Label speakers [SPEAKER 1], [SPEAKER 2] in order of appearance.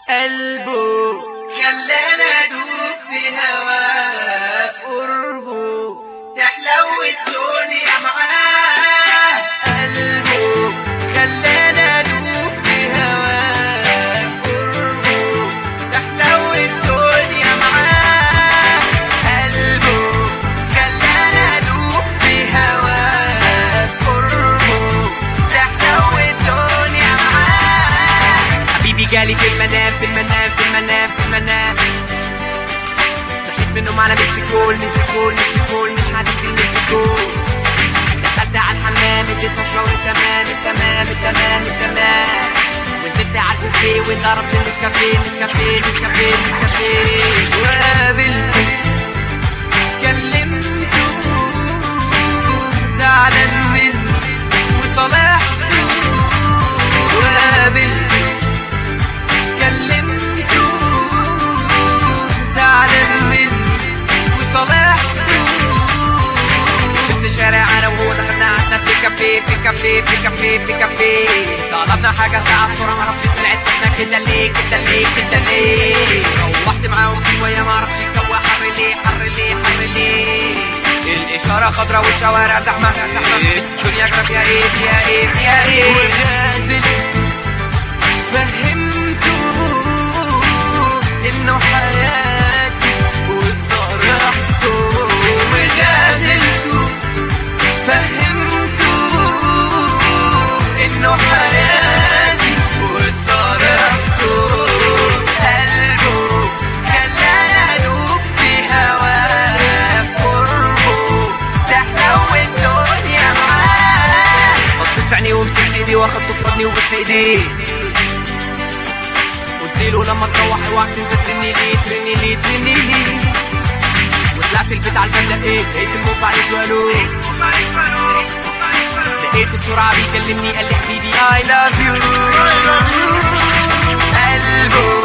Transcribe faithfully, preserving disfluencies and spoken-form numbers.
[SPEAKER 1] قلبه خلاني ادوب في هواه، في قربه تحلو الدنيا معاه. قلبه خلاني ادوب في هواه، في قربه تحلو الدنيا معاه. قلبه خلاني ادوب في هواه، في قربه تحلو الدنيا معاه. حبيبي جالي في المنام في المنام في المنام في المنام، صحيت من النوم على مش كول مش كول مش كول مش حبيبي مش كول. دخلت على الحمام اديتها الشاور التمام التمام التمام التمام، ونزلت على البوفيه وضربت نسكافيه نسكافيه نسكافيه نسكافيه. وقابلته كلمته زعلان مني وصالحته. وقابلته كلمته زعلان مني وصالحته. شفت شارع انا وهو دخلنا قعدنا في كافيه في كافيه في كافيه في كافيه، طلبنا حاجه ساعه بسرعه معرفش طلعت سخنه كده ليه كده ليه كده ليه. روحت معاهم شويه معرفش الجو حر ليه حر ليه حر ليه. الاشاره خضرا والشوارع زحمه زحمه، الدنيا جرى فيها ايه فيها ايه فيها ايه. ونازلته فهمته انه حياتي وصرحته. ونازلته فهمته انه حياتي وصرحته. قلبه خلاني ادوب في هواه، في قربه تحلو الدنيا معاه. بصيت في عينيه ومسكت ايدي واخدته في حضني وبوست ايديه. قلتله لما تروح اوعك تنسى ترني ليه ترني ليه ترني ليه. وطلعت البيت على الباب لقيت لقيت الموبايل والو، لقيته بسرعة بيكلمني قال لي حبيبي I love you. قلبه